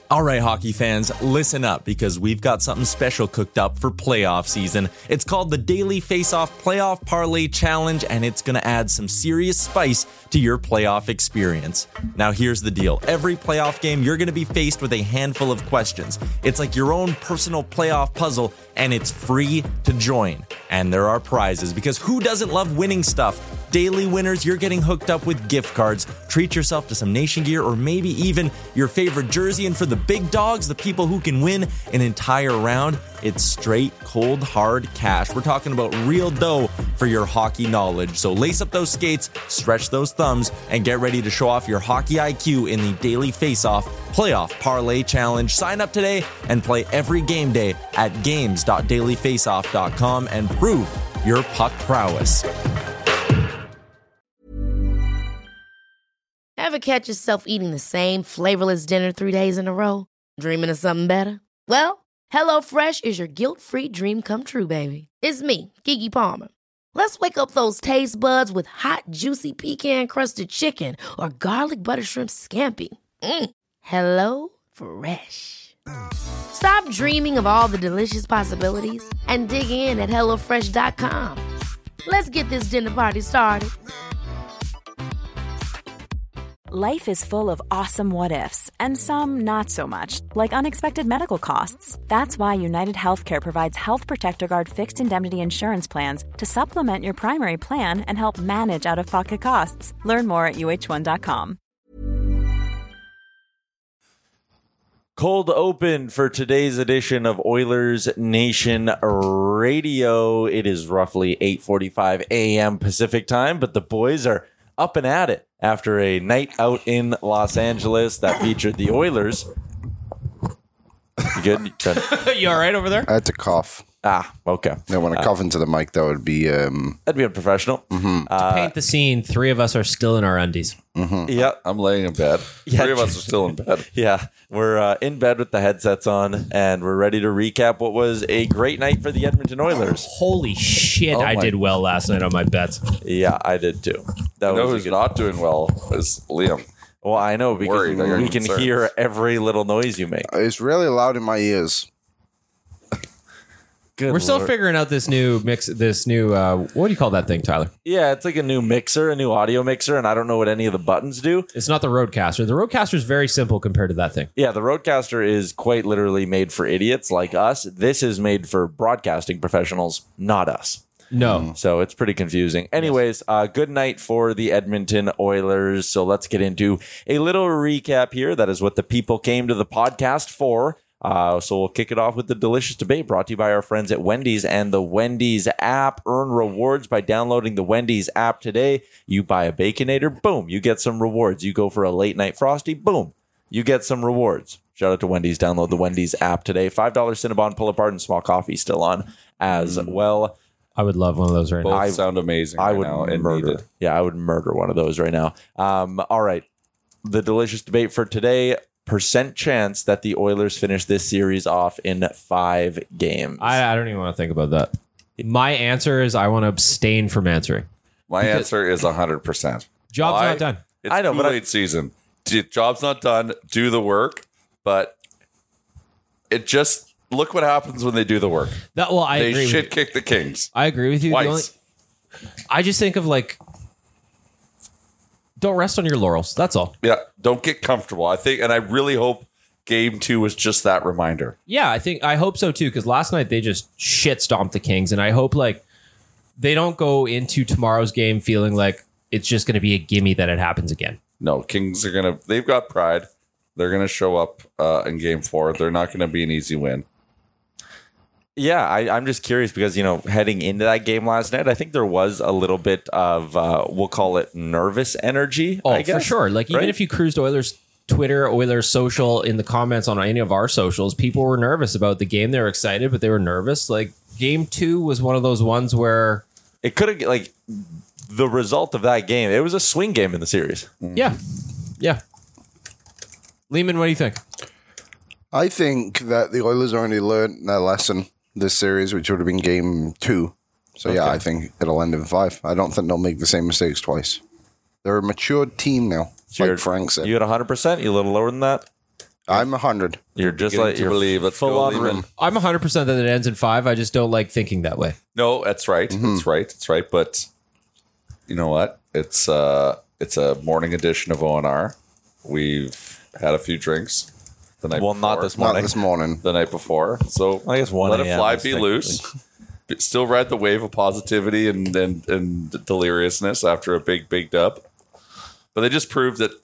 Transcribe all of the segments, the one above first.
All right, hockey fans, listen up because we've got something special cooked up for playoff season. It's called the Daily Face-Off Playoff Parlay Challenge, and it's going to add some serious spice to your playoff experience. Now, here's the deal. Every playoff game, you're going to be faced with a handful of questions. It's like your own personal playoff puzzle, and it's free to join. And there are prizes, because who doesn't love winning stuff? Daily winners, you're getting hooked up with gift cards. Treat yourself to some Nation gear or maybe even your favorite jersey. And for the big dogs, the people who can win an entire round, it's straight, cold, hard cash. We're talking about real dough for your hockey knowledge. So lace up those skates, stretch those thumbs, and get ready to show off your hockey IQ in the Daily Face-Off Playoff Parlay Challenge. Sign up today and play every game day at games.dailyfaceoff.com and prove your puck prowess. Ever catch yourself eating the same flavorless dinner 3 days in a row? Dreaming of something better? Well, HelloFresh is your guilt-free dream come true, baby. It's me, Keke Palmer. Let's wake up those taste buds with hot, juicy pecan-crusted chicken or garlic butter shrimp scampi. Hello Fresh. Stop dreaming of all the delicious possibilities and dig in at HelloFresh.com. Let's get this dinner party started. Life is full of awesome what-ifs, and some not so much, like unexpected medical costs. That's why United Healthcare provides Health Protector Guard fixed indemnity insurance plans to supplement your primary plan and help manage out-of-pocket costs. Learn more at UH1.com. Cold open for today's edition of Oilers Nation Radio. It is roughly 8:45 a.m. Pacific time, but the boys are up and at it after a night out in Los Angeles that featured the Oilers. You good? You all right over there? I had to cough. Okay. Yeah, when I cough into the mic, that would be... That'd be unprofessional. To paint the scene, three of us are still in our undies. Yeah. I'm laying in bed. Three of us are still in bed. Yeah. We're in bed with the headsets on, and we're ready to recap what was a great night for the Edmonton Oilers. Holy shit, I did well last night on my bets. Yeah, I did too. You know who's not doing well is Liam. Well, I know, because we can hear every little noise you make. It's really loud in my ears. Good We're still Lord. figuring out this new mix, what do you call that thing, Tyler? Yeah, it's like a new mixer, a new audio mixer, and I don't know what any of the buttons do. It's not the Rodecaster. The Rodecaster is very simple compared to that thing. Yeah, the Rodecaster is quite literally made for idiots like us. This is made for broadcasting professionals, not us. No. So it's pretty confusing. Anyways, good night for the Edmonton Oilers. So let's get into a little recap here. That is what the people came to the podcast for. So we'll kick it off with the delicious debate brought to you by our friends at Wendy's and the Wendy's app. Earn rewards by downloading the Wendy's app today. You buy a Baconator, boom, you get some rewards. You go for a late night Frosty, boom, you get some rewards. Shout out to Wendy's. Download the Wendy's app today. $5 Cinnabon pull-apart and small coffee still on as well. I would love one of those right now. Both sound amazing. I right would now and murder. needed. Yeah, I would murder one of those right now. All right. The delicious debate for today. Percent chance that the Oilers finish this series off in 5 games. I don't even want to think about that. My answer is I want to abstain from answering. My answer is 100%. Job's Why? not done. It's I know, but Kool-Aid season. Job's not done. Do the work, but it just look what happens when they do the work. I They agree. shit kick the Kings. I agree with you. Twice. I just think of don't rest on your laurels. That's all. Yeah, don't get comfortable. I think, and I really hope Game 2 was just that reminder. Yeah, I hope so too, because last night they just shit stomped the Kings, and I hope they don't go into tomorrow's game feeling like it's just going to be a gimme that it happens again. No, Kings are they've got pride. They're going to show up in Game 4. They're not going to be an easy win. Yeah, I'm just curious because, heading into that game last night, I think there was a little bit of, we'll call it nervous energy. Oh, I guess, for sure. Even if you cruised Oilers Twitter, Oilers social, in the comments on any of our socials, people were nervous about the game. They were excited, but they were nervous. Game 2 was one of those ones where it could have, the result of that game, it was a swing game in the series. Yeah. Lehman, what do you think? I think that the Oilers already learned their lesson this series, which would have been Game 2. So, yeah, I think it'll end in 5. I don't think they'll make the same mistakes twice. They're a matured team now, like Frank said. You at 100%? You a little lower than that? I'm 100. You're just Getting like to you're believe. Let's full go, on Lehman. room. I'm 100% that it ends in 5. I just don't like thinking that way. No, that's right. That's right. That's right. But you know what? It's a morning edition of ONR. We've had a few drinks the night Well, before. not this Not morning. this morning. The night before. So I guess 1 let it a.m. fly, is be technically- loose. Still ride the wave of positivity and deliriousness after a big dub. But they just proved that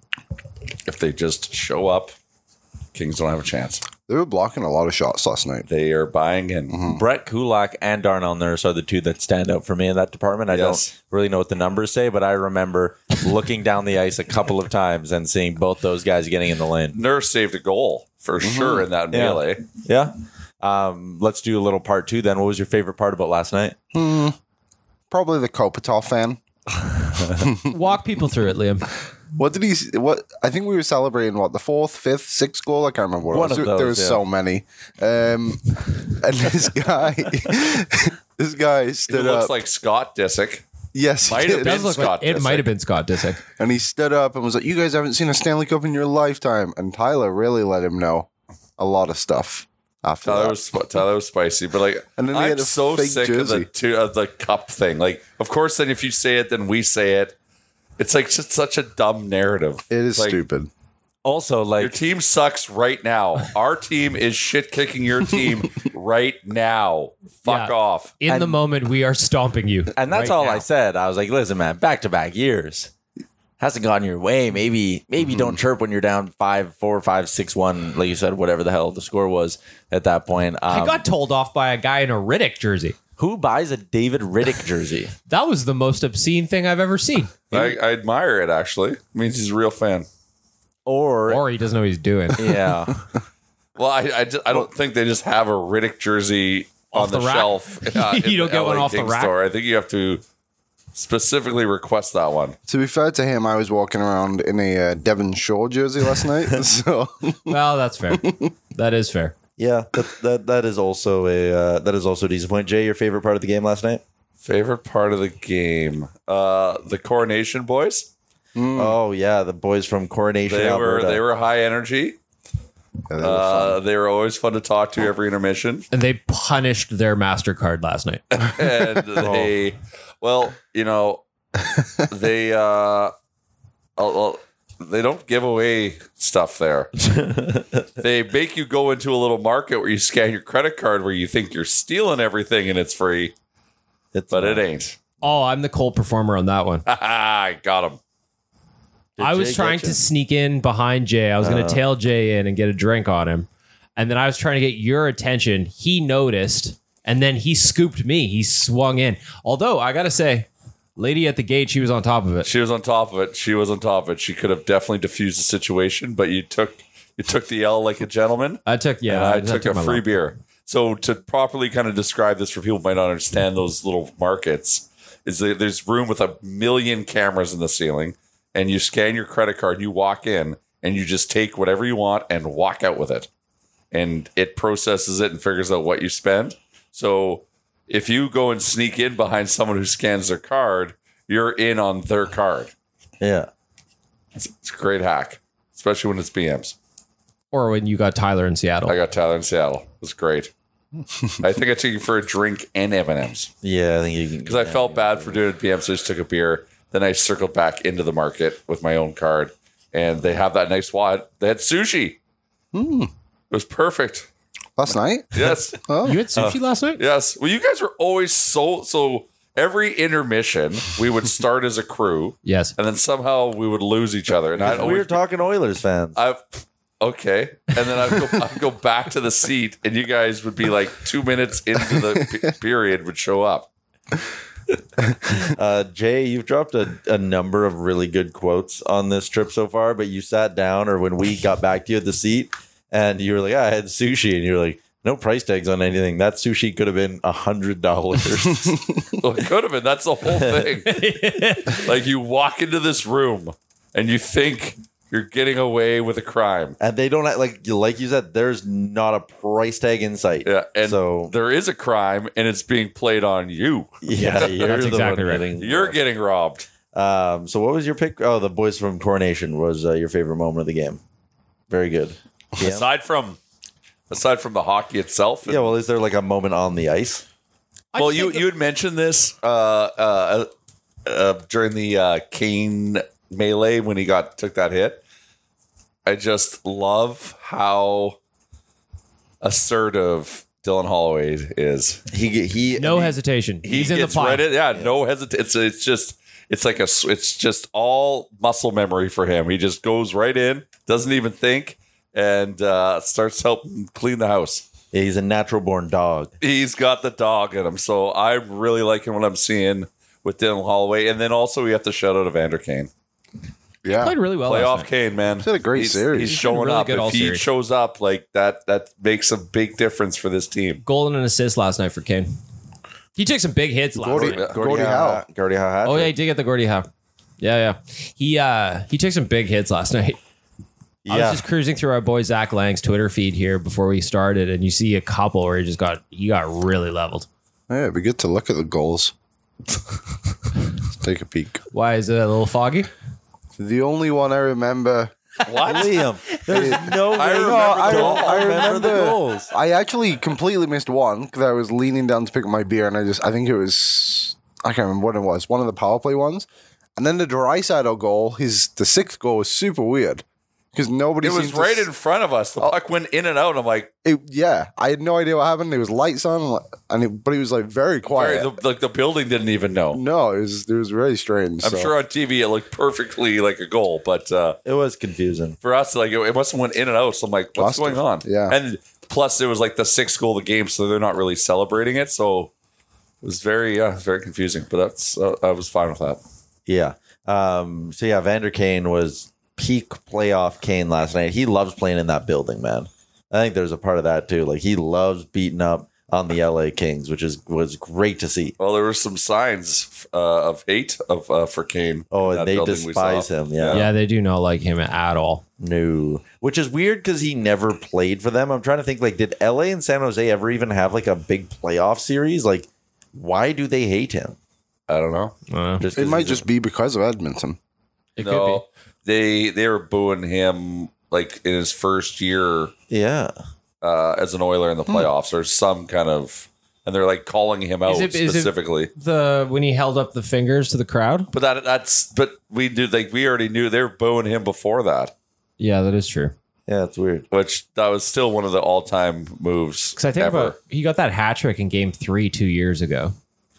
if they just show up, Kings don't have a chance. They were blocking a lot of shots last night. They are buying in. Brett Kulak and Darnell Nurse are the two that stand out for me in that department. I Yes. don't really know what the numbers say, but I remember looking down the ice a couple of times and seeing both those guys getting in the lane. Nurse saved a goal for sure in that melee. Yeah. Let's do a little part 2 then. What was your favorite part about last night? Probably the Kopitar fan. Walk people through it, Liam. What did he? What I think we were celebrating. What, the 4th, 5th, 6th goal? I can't remember what One it was. of those, There was yeah. so many. And this guy, this guy He stood looks up. like Scott Disick. Yes, he Might have did. been. Does look Scott like, it Disick. might have been Scott Disick. And he stood up and was like, "You guys haven't seen a Stanley Cup in your lifetime." And Tyler really let him know a lot of stuff after that. Tyler was spicy, but like, And then he I'm had a so fake sick jersey. of the cup thing. Like, of course, then if you say it, then we say it. It's like just such a dumb narrative. It is Like, stupid. Also, Your like, team sucks right now. Our team is shit kicking your team right now. Fuck Yeah. off. In the moment, we are stomping you. and that's right all now. I said. I was like, listen, man, back-to-back years. Hasn't gone your way. Maybe don't chirp when you're down 5-4, 5-6-1, like you said, whatever the hell the score was at that point. I got told off by a guy in a Riddick jersey. Who buys a David Riddick jersey? That was the most obscene thing I've ever seen. I admire it, actually. It means he's a real fan. Or he doesn't know what he's doing. Yeah. Well, I don't think they just have a Riddick jersey Off on the, the rack? shelf. in You don't the get one LA off the King rack? Store. I think you have to specifically request that one. To be fair to him, I was walking around in a Devon Shore jersey last night. So Well, that's fair. That is fair. Yeah, that is also a decent point. Jay, your favorite part of the game last night? Favorite part of the game, the Coronation boys. Oh yeah, the boys from Coronation, They Alberta. were high energy. yeah, they were fun. They were always fun to talk to every intermission, And they punished their MasterCard last night. and they, well, you know, they they don't give away stuff there. They make you go into a little market where you scan your credit card, where you think you're stealing everything and it's free, but it ain't. Oh, I'm the cold performer on that one. I got him. I was Jay trying get to you? sneak in behind Jay. I was going to tail Jay in and get a drink on him. And then I was trying to get your attention. He noticed, and then he scooped me. He swung in. Although, I got to say, lady at the gate, she was on top of it. She was on top of it. She was on top of it. She could have definitely diffused the situation, but you took the L like a gentleman. I took, And I took a my free lump. beer. So to properly kind of describe this for people who might not understand those little markets, is that there's room with 1 million cameras in the ceiling, and you scan your credit card, you walk in, and you just take whatever you want and walk out with it. And it processes it and figures out what you spend. So if you go and sneak in behind someone who scans their card, you're in on their card. Yeah. It's a great hack, especially when it's BMs. Or when you got Tyler in Seattle. I got Tyler in Seattle. It was great. I think I took you for a drink and M&M's Yeah, I think you can. because I felt bad for doing it at BM, so I just took a beer. Then I circled back into the market with my own card, and they have that nice wad. They had sushi. It was perfect. Last night? Yes, You had sushi last night? yes. Well, you guys were always so. Every intermission, we would start as a crew, Yes. and then somehow we would lose each other. And I'd We were always talking Oilers fans. okay, and then I'd go back to the seat, and you guys would be like 2 minutes into the period would show up. Jay, you've dropped a number of really good quotes on this trip so far, but you sat down, or when we got back to you at the seat, and you were like, I had sushi, and you're like, no price tags on anything. That sushi could have been $100. Well, it could have been. That's the whole thing. Like you walk into this room and you think you're getting away with a crime. And they don't like you said, there's not a price tag in sight. Yeah, and so there is a crime and it's being played on you. yeah, you're That's the exactly one right. getting. You're getting robbed. So what was your pick? Oh, the boys from Coronation was your favorite moment of the game. Very good. Yeah. Aside from the hockey itself. Yeah, well, is there like a moment on the ice? Well, you had mentioned this during the Kane melee when he took that hit. I just love how assertive Dylan Holloway is. He No hesitation. He's in the pot. No hesitation. It's just all muscle memory for him. He just goes right in, doesn't even think, and starts helping clean the house. Yeah, he's a natural born dog. He's got the dog in him, so I'm really liking what I'm seeing with Dylan Holloway. And then also we have to shout out Evander Kane. Yeah. Played really well. last Playoff night. Kane, man. He's had a great series. He's He's showing been really up. good all If he series. shows up like that makes a big difference for this team. Goal and an assist last night for Kane. He took some big hits last night. Gordie Howe. Gordie Howe. Oh yeah, he did get the Gordie Howe. Yeah. He took some big hits last night. I was Yeah. just cruising through our boy Zach Lang's Twitter feed here before we started, and you see a couple where he got really leveled. Yeah, it'd be good to look at the goals. Let's take a peek. Why is it a little foggy? The only one I remember. What? Liam, there's no way I you remember the don't goal. remember the goals. I actually completely missed one because I was leaning down to pick up my beer, and I think it was, I can't remember what it was, one of the power play ones. And then the Draisaitl goal, the sixth goal, was super weird because nobody. It was seemed to right in front of us. The puck went in and out. I'm like, Yeah, I had no idea what happened. There was lights on, but he was like very quiet. the building didn't even know. No, it was very strange. I'm sure on TV it looked perfectly like a goal, but It was confusing. for us, like it must have went in and out. So I'm like, what's Must going have. on? Yeah. And plus, it was like the sixth goal of the game, so they're not really celebrating it. So it was very confusing. But that's I was fine with that. Yeah. Vander Kane was peak playoff Kane last night. He loves playing in that building, man. I think there's a part of that too. Like he loves beating up on the LA Kings, which was great to see. Well, there were some signs of hate for Kane. Oh, in and that they building we despise saw. him. Yeah. Yeah, they do not like him at all. No. Which is weird because he never played for them. I'm trying to think, like, did LA and San Jose ever even have like a big playoff series? Like, why do they hate him? I don't know. Just It 'cause might he's a- just be because of Edmonton. It No, they were booing him like in his first year Yeah. as an Oiler in the playoffs, or some kind of, and they're like calling him out Is it- specifically. When he held up the fingers to the crowd. But we knew, like, we already knew they were booing him before that, Yeah, that is true. Yeah, it's weird. which that was still one of the all time moves. Because I think ever. he got that hat trick in Game 3 2 years ago.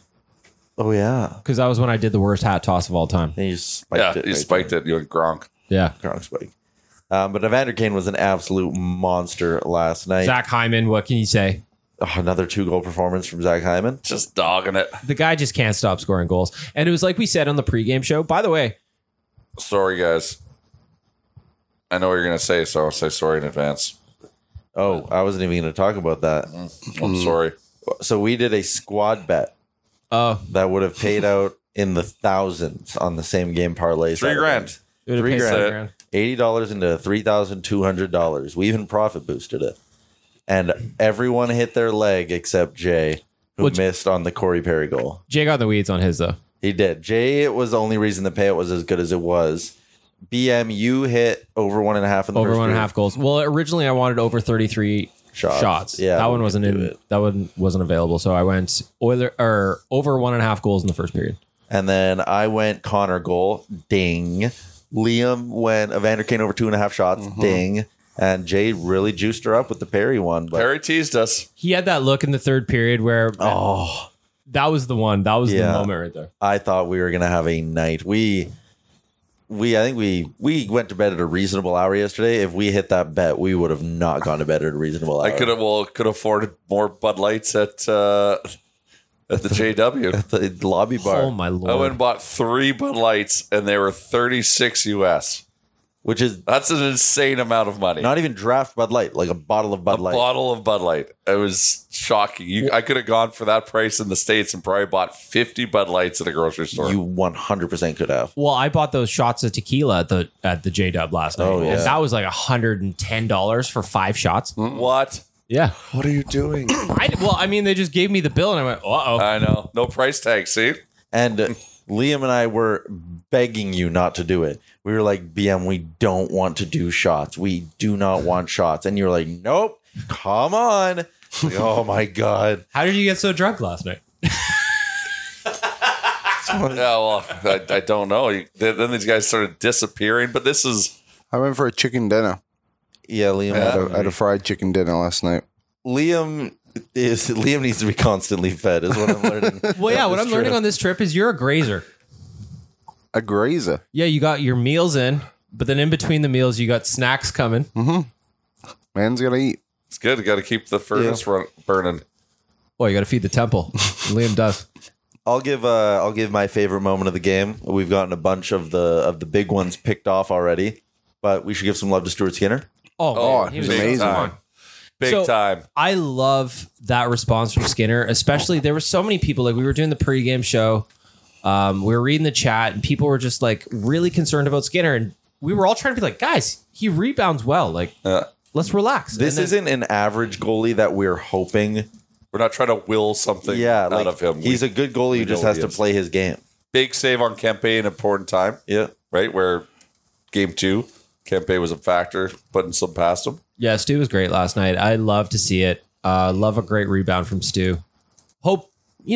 Oh, yeah. Because that was when I did the worst hat toss of all time. And he just spiked it. He spiked it. You went Gronk. Yeah. Gronk spike. But Evander Kane was an absolute monster last night. Zach Hyman, what can you say? Oh, another 2-goal performance from Zach Hyman. Just dogging it. The guy just can't stop scoring goals. And it was like we said on the pregame show. By the way, Sorry, guys. I know what you're going to say, so I'll say sorry in advance. Oh, I wasn't even going to talk about that. I'm sorry. So we did a squad bet that would have paid out in the thousands on the same game parlay. $3,000. it would have paid $3,000. $3,000. $80 into $3,200. We even profit boosted it. And everyone hit their leg except Jay, who Which- missed on the Corey Perry goal. Jay got in the weeds on his, though. He did. Jay was the only reason the payout was as good as it was. BM, you hit over 1.5 in the Over first 1.5 period. goals. Well, originally I wanted over 33 shots. Yeah, that we one could wasn't do in. it. That one wasn't available. So I went over 1.5 goals in the first period. And then I went Connor goal. Ding. Liam went Evander Kane over 2.5 shots. Ding. And Jay really juiced her up with the Perry one. But Perry teased us. He had that look in the third period where that was the one. That was the Yeah. moment right there. I thought we were gonna have a night. I think we went to bed at a reasonable hour yesterday. If we hit that bet, we would have not gone to bed at a reasonable hour. I could have afforded more Bud Lights at the JW. at the lobby bar, Oh my lord! I went and bought 3 Bud Lights, and they were $36 US. which is That's an insane amount of money. not even draft Bud Light, like a bottle of Bud a Light. bottle of Bud Light. It was shocking. I could have gone for that price in the States and probably bought 50 Bud Lights at a grocery store. You 100% could have. Well, I bought those shots of tequila at the J Dub last night. Oh, yeah. And that was like $110 for 5 shots. What? Yeah. What are you doing? I mean, they just gave me the bill, and I went, "Uh oh." I know. No price tag, see? And Liam and I were begging you not to do it. We were like, BM, we don't want to do shots. We do not want shots. And you're like, nope, come on. Like, oh my God. How did you get so drunk last night? Yeah, well, I don't know. Then these guys started disappearing, but this is... I went for a chicken dinner. Yeah, Liam. I had a fried chicken dinner last night. Liam needs to be constantly fed, is what I'm learning. Well, yeah, what I'm learning on this trip is you're a grazer. A grazer. Yeah, you got your meals in, but then in between the meals, you got snacks coming. Man's got to eat. It's good. You got to keep the furnace burning. Well, you got to feed the temple. Liam does. I'll give my favorite moment of the game. We've gotten a bunch of the big ones picked off already, but we should give some love to Stuart Skinner. Oh, man, he was amazing. Big time. I love that response from Skinner, especially there were so many people, like we were doing the pregame show. We were reading the chat and people were just like really concerned about Skinner. And we were all trying to be like, guys, he rebounds well. Like, let's relax. This isn't an average goalie that we're hoping. We're not trying to will something out of him. He's a good goalie who just has to play his game. Big save on Kempe, an important time. Yeah. Right? Where game 2, Kempe was a factor, putting some past him. Yeah, Stu was great last night. I love to see it. Love a great rebound from Stu. Hope,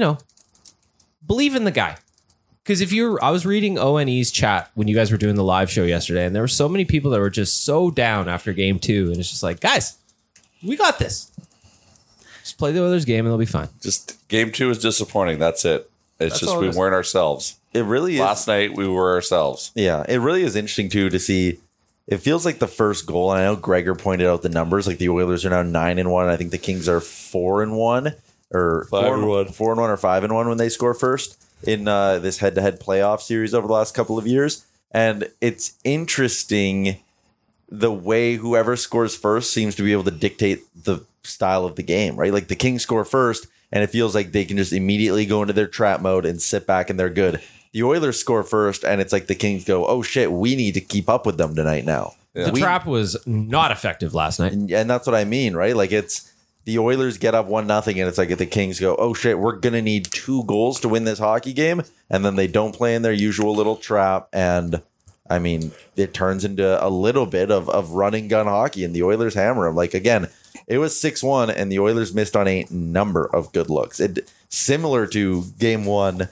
believe in the guy. Because I was reading ONE's chat when you guys were doing the live show yesterday, and there were so many people that were just so down after game 2. And it's just like, guys, we got this. Just play the Oilers game and they'll be fine. Just game 2 is disappointing. That's it. It's just we weren't ourselves. It really is. Last night we were ourselves. Yeah, it really is interesting too to see. It feels like the first goal, and I know Gregor pointed out the numbers. Like the Oilers are now 9-1. I think the Kings are 4-1 or 4-1 or 5-1 when they score first in this head-to-head playoff series over the last couple of years. And it's interesting the way whoever scores first seems to be able to dictate the style of the game, right? Like the Kings score first, and it feels like they can just immediately go into their trap mode and sit back and they're good. The Oilers score first, and it's like the Kings go, oh shit, we need to keep up with them tonight now. Yeah. The trap was not effective last night. And that's what I mean, right? Like it's the Oilers get up 1-0, and it's like the Kings go, oh shit, we're going to need 2 goals to win this hockey game. And then they don't play in their usual little trap. And I mean, it turns into a little bit of running gun hockey, and the Oilers hammer them. Like again, it was 6-1, and the Oilers missed on a number of good looks. Similar to game 1,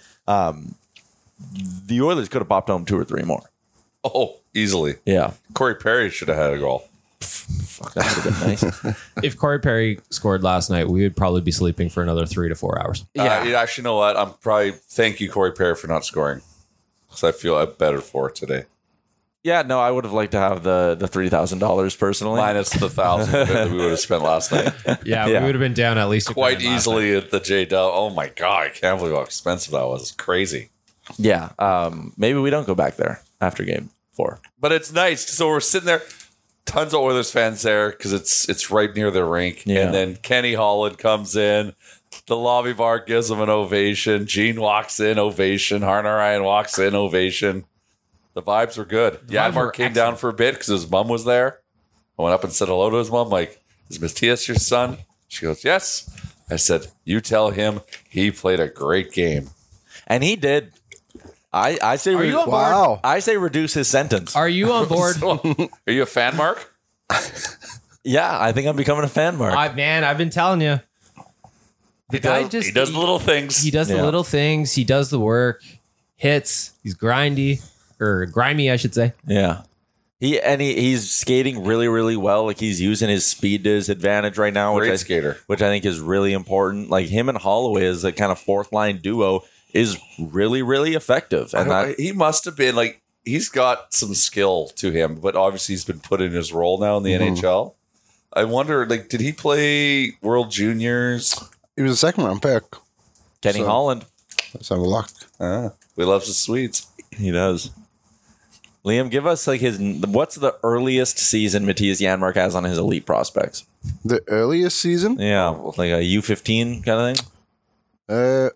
the Oilers could have popped home 2 or 3 more. Oh, easily. Yeah. Corey Perry should have had a goal. Fuck, that would have been nice. If Corey Perry scored last night, we would probably be sleeping for another 3 to 4 hours. Yeah. You actually know what? I'm probably thank you, Corey Perry, for not scoring. Because I feel better for it today. Yeah, no, I would have liked to have the $3,000 personally. Minus the $1,000 that we would have spent last night. Yeah, we would have been down at least quite easily at the J-Dub. Oh my God, I can't believe how expensive that was. It's crazy. Yeah, maybe we don't go back there after game 4. But it's nice. So we're sitting there, tons of Oilers fans there because it's right near the rink. Yeah. And then Kenny Holland comes in. The lobby bar gives him an ovation. Gene walks in, ovation. Harner Ryan walks in, ovation. The vibes were good. Janmark came down for a bit because his mom was there. I went up and said hello to his mom. Like, is Matthias your son? She goes, yes. I said, you tell him he played a great game. And he did. I say, Are you on board? Wow. I say reduce his sentence. Are you on board? Are you a fan, Mark? Yeah, I think I'm becoming a fan, Mark. Man, I've been telling you. The guy just He does the little things. He does the little things. He does the work. Hits. He's grindy. Or grimy, I should say. Yeah. He's skating really, really well. Like he's using his speed to his advantage right now, Great skater. which I think is really important. Like him and Holloway as a kind of 4th line duo is really, really effective. And he must have been like he's got some skill to him, but obviously he's been put in his role now in the NHL. I wonder, like, did he play World Juniors? He was a 2nd round pick. Kenny Holland, Let's have a look. We love the Swedes. he does. Liam, give us like what's the earliest season Matthias Janmark has on his elite prospects? The earliest season? Yeah, like a U15 kind of thing.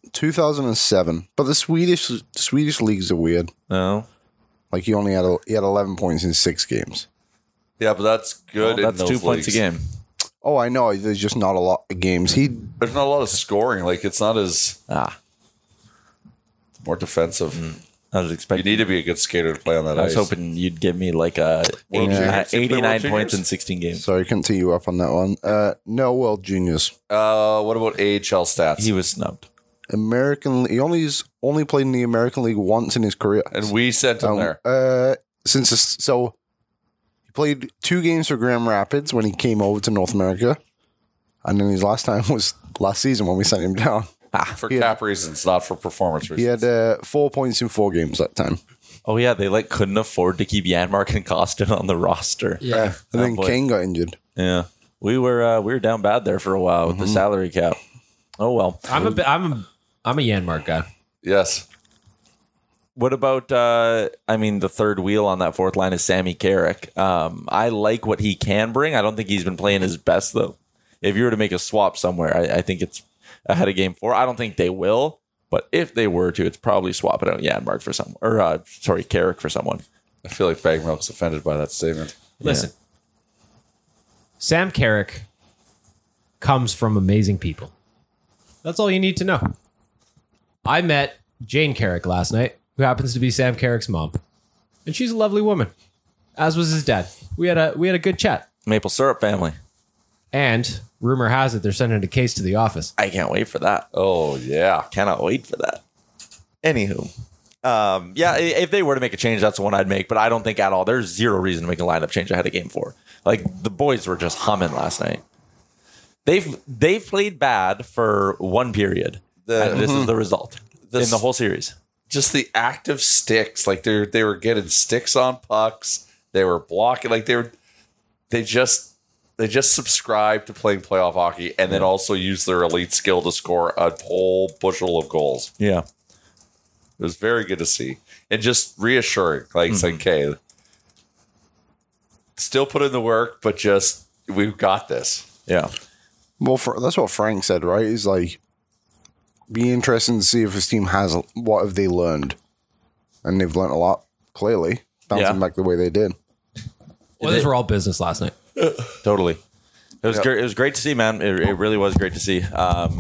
2007. But the Swedish leagues are weird. No, Like he had 11 points in 6 games. Yeah, but that's good. that's in those 2 points a leagues. game. Oh, I know. There's just not a lot of games. There's not a lot of scoring. Like it's not as Ah, more defensive. I was You expecting. need to be a good skater to play on that I was ice. hoping you'd give me like a World Juniors. You play 89 World points Juniors? in 16 games. Sorry, I couldn't tee you up on that one. No World Juniors. What about AHL stats? He was snubbed. He only played in the American League once in his career. and we sent him there. So he played 2 games for Grand Rapids when he came over to North America, and then his last time was last season when we sent him down. For cap reasons, not for performance He reasons. had 4 points in 4 games that time. Oh yeah, they like couldn't afford to keep Janmark and Costin on the roster. Yeah. And then boy. Kane got injured. Yeah. We were down bad there for a while with the salary cap. Oh well. I'm a Janmark guy. Yes. What about the third wheel on that fourth line is Sammy Carrick. I like what he can bring. I don't think he's been playing his best though. If you were to make a swap somewhere, I think it's ahead of game 4. I don't think they will, but if they were to, it's probably swapping out Janmark for someone or Carrick for someone. I feel like Bag Milk's offended by that statement. Listen, Sam Carrick comes from amazing people. That's all you need to know. I met Jane Carrick last night, who happens to be Sam Carrick's mom, and she's a lovely woman, as was his dad. We had a good chat, Maple syrup family. and rumor has it they're sending a case to the office. I can't wait for that. Oh, yeah. Cannot wait for that. Anywho. If they were to make a change, that's the one I'd make, but I don't think at all. There's zero reason to make a lineup change ahead of game 4. Like, the boys were just humming last night. They've played bad for one period, and this is the result in the whole series. Just the active sticks. Like, they were getting sticks on pucks. They were blocking. Like, they just subscribe to playing playoff hockey and then also use their elite skill to score a whole bushel of goals. Yeah. It was very good to see. And just reassuring. Like, it's like, okay, still put in the work, but just, we've got this. Yeah. Well, that's what Frank said, right? He's like, be interesting to see if his team has, what have they learned? And they've learned a lot, clearly, bouncing back the way they did. Well, these were all business last night. Totally. It was great. It was great to see, man. It really was great to see.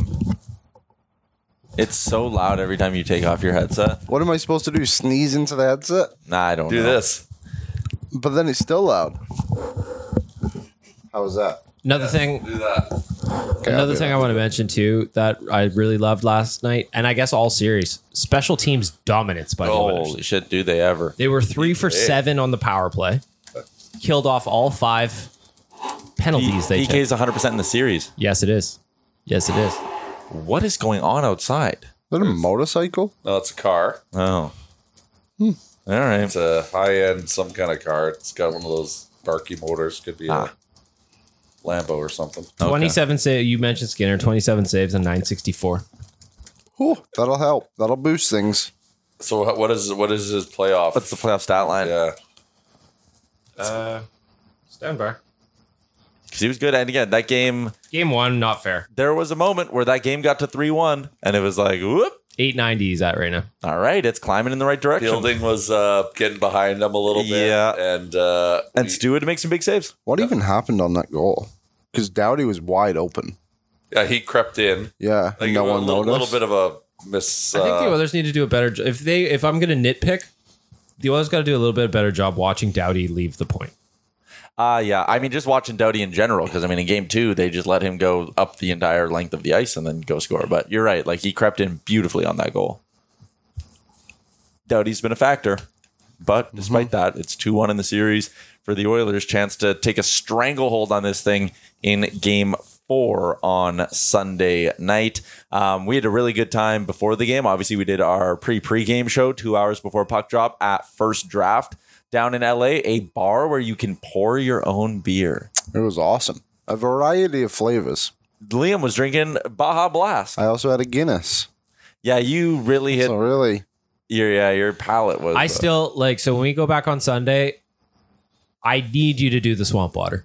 It's so loud every time you take off your headset. What am I supposed to do? Sneeze into the headset? Nah, I don't Do know. this. But then it's still loud. How was that? Another thing Do that. Okay, I'll Another do thing that. I want to mention too that I really loved last night, and I guess all series, special teams dominance by the Oilers. Holy shit, do they ever? They were 3 for 7 on the power play, killed off all 5 penalties they took. PK's 100% in the series. Yes, it is. Yes, it is. What is going on outside? Is that a motorcycle? No, it's a car. Oh. All right. It's a high-end, some kind of car. It's got one of those barky motors. Could be a Lambo or something. 27 saves. You mentioned Skinner. 27 saves and 964. Ooh, that'll help. That'll boost things. So what is his playoff? What's the playoff stat line? Yeah. Stand by. Because he was good. And again, that game, Game 1, not fair. there was a moment where that game got to 3-1, and it was like, whoop. 890 is at right now. All right, it's climbing in the right direction. Fielding was getting behind him a little bit. Yeah. And Stu had to make some big saves. What even happened on that goal? Because Doughty was wide open. yeah, he crept in. Yeah, Like no one a noticed. little bit of a miss. I think the Oilers need to do a better job. If I'm going to nitpick, the Oilers got to do a little bit better job watching Doughty leave the point. Yeah. I mean, just watching Doughty in general, because, I mean, in game 2, they just let him go up the entire length of the ice and then go score. But you're right. Like, he crept in beautifully on that goal. Doughty's been a factor. But despite that, it's 2-1 in the series for the Oilers. Chance to take a stranglehold on this thing in game 4 on Sunday night. We had a really good time before the game. Obviously, we did our pre-game show 2 hours before puck drop at First Draft down in LA, a bar where you can pour your own beer. It was awesome. A variety of flavors. Liam was drinking Baja Blast. I also had a Guinness. Yeah, you really hit So really, your palate was. I still like, so when we go back on Sunday, I need you to do the swamp water.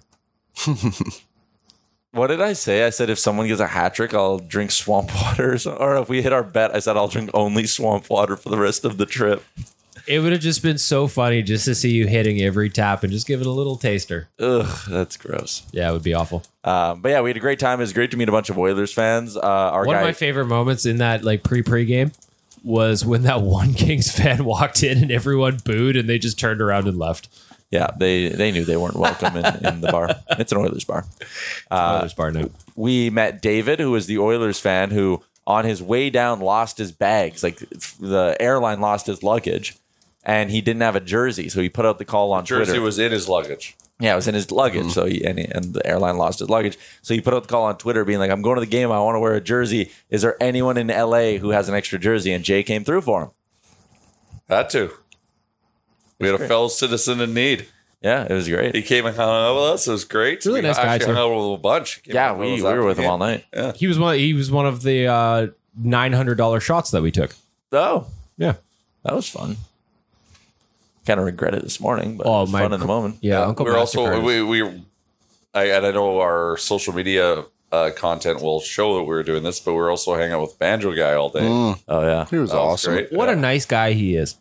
What did I say? I said if someone gets a hat trick, I'll drink swamp water. Or if we hit our bet, I said I'll drink only swamp water for the rest of the trip. It would have just been so funny just to see you hitting every tap and just give it a little taster. Ugh, that's gross. Yeah, it would be awful. But yeah, we had a great time. It was great to meet a bunch of Oilers fans. Our One guy, of my favorite moments in that like pre-game was when that one Kings fan walked in and everyone booed and they just turned around and left. Yeah, they knew they weren't welcome in the bar. It's an Oilers bar. Oilers bar now. We met David, who was the Oilers fan, who on his way down lost his bags. Like the airline lost his luggage, and he didn't have a jersey, so he put out the call on Jersey Twitter. was in his luggage. Yeah, it was in his luggage. So and the airline lost his luggage. So he put out the call on Twitter being like, I'm going to the game. I want to wear a jersey. Is there anyone in LA who has an extra jersey? And Jay came through for him. Had to. We had a fellow citizen in need. Yeah, it was great. He came and hung out with us. It was great. Really we nice guy, actually too. hung out with a bunch. Came Yeah, out we us were after with the him all game. night. Yeah. He was one of the $900 shots that we took. Oh, Yeah. that was fun. Kind of regret it this morning, but it Oh, was fun in the moment. Yeah, Uncle We're also MasterCard. I know our social media content will show that we were doing this, but we're also hanging out with Banjo Guy all day. Oh, yeah. He was That was awesome. great. What a nice guy he is.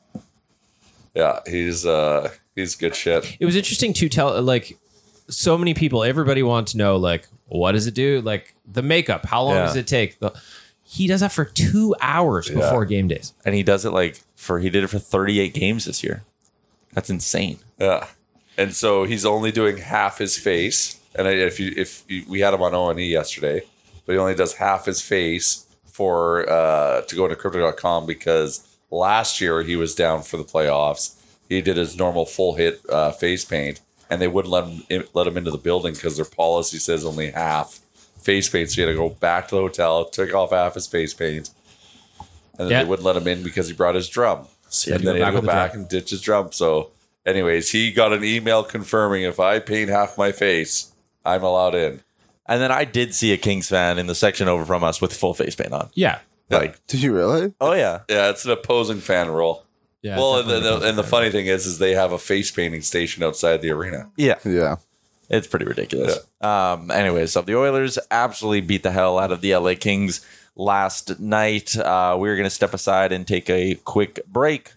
Yeah, he's good shit. It was interesting to tell, like, so many people, everybody wants to know, like, what does it do? Like, the makeup, how long Yeah. does it take? He does that for 2 hours before game days. And he does it he did it for 38 games this year. That's insane. Yeah, and so he's only doing half his face. And we had him on O&E yesterday, but he only does half his face for to go into Crypto.com because last year he was down for the playoffs. He did his normal full hit face paint, and they wouldn't let him into the building because their policy says only half face paint. So he had to go back to the hotel, took off half his face paint, and then they wouldn't let him in because he brought his drum. So And then he had to go back and ditch his drum. So, anyways, he got an email confirming if I paint half my face, I'm allowed in. And then I did see a Kings fan in the section over from us with full face paint on. Yeah. Like, Did you really? oh, yeah. Yeah, it's an opposing fan rule. Yeah. Well, definitely. and the funny thing is they have a face painting station outside the arena. Yeah. Yeah. It's pretty ridiculous. Anyways, so the Oilers absolutely beat the hell out of the LA Kings last night. We're going to step aside and take a quick break.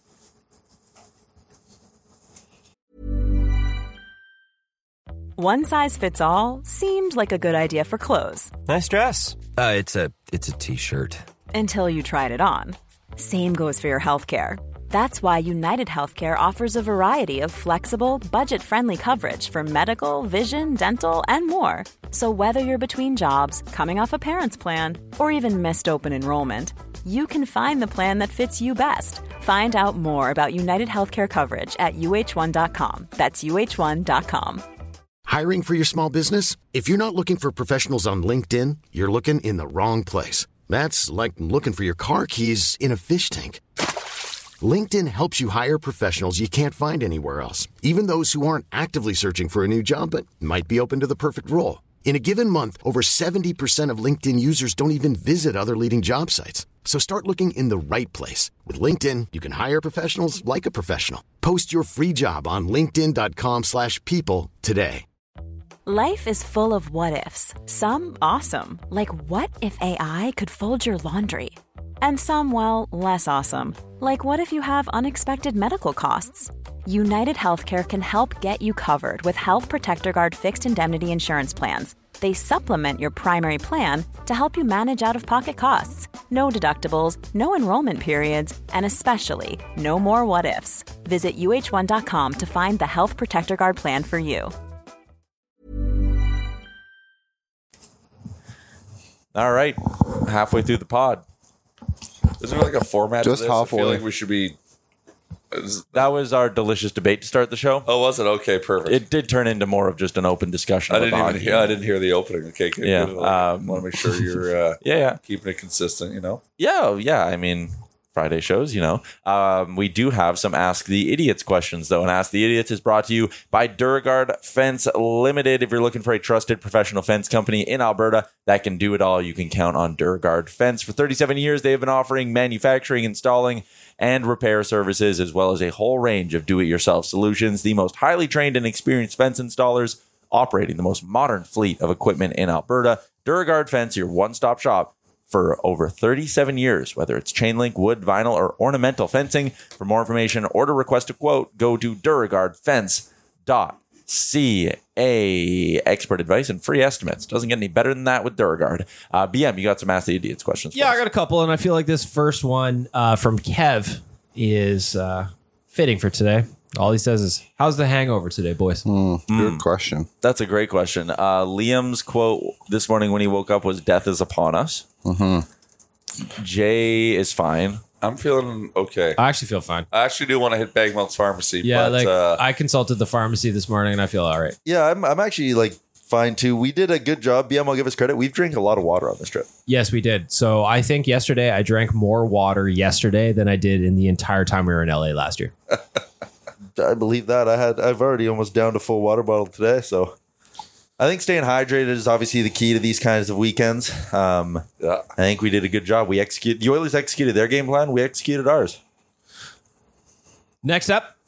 One size fits all seemed like a good idea for clothes Nice dress. It's a t-shirt. until you tried it on. Same goes for your healthcare. That's why United Healthcare offers a variety of flexible, budget-friendly coverage for medical, vision, dental, and more. So whether you're between jobs, coming off a parent's plan, or even missed open enrollment, you can find the plan that fits you best. Find out more about United Healthcare coverage at uh1.com. That's uh1.com. Hiring for your small business? If you're not looking for professionals on LinkedIn, you're looking in the wrong place. That's like looking for your car keys in a fish tank. LinkedIn helps you hire professionals you can't find anywhere else, even those who aren't actively searching for a new job but might be open to the perfect role. In a given month, over 70% of LinkedIn users don't even visit other leading job sites. So start looking in the right place. With LinkedIn, you can hire professionals like a professional. Post your free job on linkedin.com/people today. Life is full of what-ifs. Some awesome, like what if AI could fold your laundry? And some, well, less awesome, like what if you have unexpected medical costs? United Healthcare can help get you covered with Health Protector Guard fixed indemnity insurance plans. They supplement your primary plan to help you manage out-of-pocket costs. No deductibles, no enrollment periods, and especially no more what-ifs. Visit uh1.com to find the Health Protector Guard plan for you. All right. Halfway through the pod. Is there like a format Just to this? I halfway. feel like we should be... That was our delicious debate to start the show. Oh, was it? Okay, perfect. It did turn into more of just an open discussion. I about didn't even hockey. hear. I didn't hear the opening. Okay, good. Yeah, Good. I want to make sure you're Yeah. keeping it consistent. You know. Yeah. I mean, Friday shows, we do have some Ask the Idiots questions, though. And Ask the Idiots is brought to you by Duragard Fence Limited. If you're looking for a trusted professional fence company in Alberta that can do it all, you can count on Duragard Fence. For 37 years, they have been offering manufacturing, installing, and repair services, as well as a whole range of do-it-yourself solutions. The most highly trained and experienced fence installers operating the most modern fleet of equipment in Alberta. Duragard Fence, your one-stop shop for over 37 years, whether it's chain link, wood, vinyl, or ornamental fencing. For more information or to request a quote, go to DuragardFence.ca. C, expert advice and free estimates. Doesn't get any better than that with Duragard. BM, you got some Ask the Idiots questions? Yeah, I got a couple, and I feel like this first one from Kev is fitting for today. All he says is, how's the hangover today, boys? Good question. That's a great question. Liam's quote this morning when he woke up was, "Death is upon us." Jay is fine. I'm feeling okay. I actually feel fine. I actually do want to hit Bagmel's Pharmacy. Yeah, but, I consulted the pharmacy this morning, and I feel all right. Yeah, I'm actually like fine too. We did a good job. BM, I'll give us credit. We've drank a lot of water on this trip. Yes, we did. So I think yesterday I drank more water yesterday than I did in the entire time we were in LA last year. I believe that. I've already almost downed a full water bottle today. So I think staying hydrated is obviously the key to these kinds of weekends. I think we did a good job. The Oilers executed their game plan. We executed ours. Next up,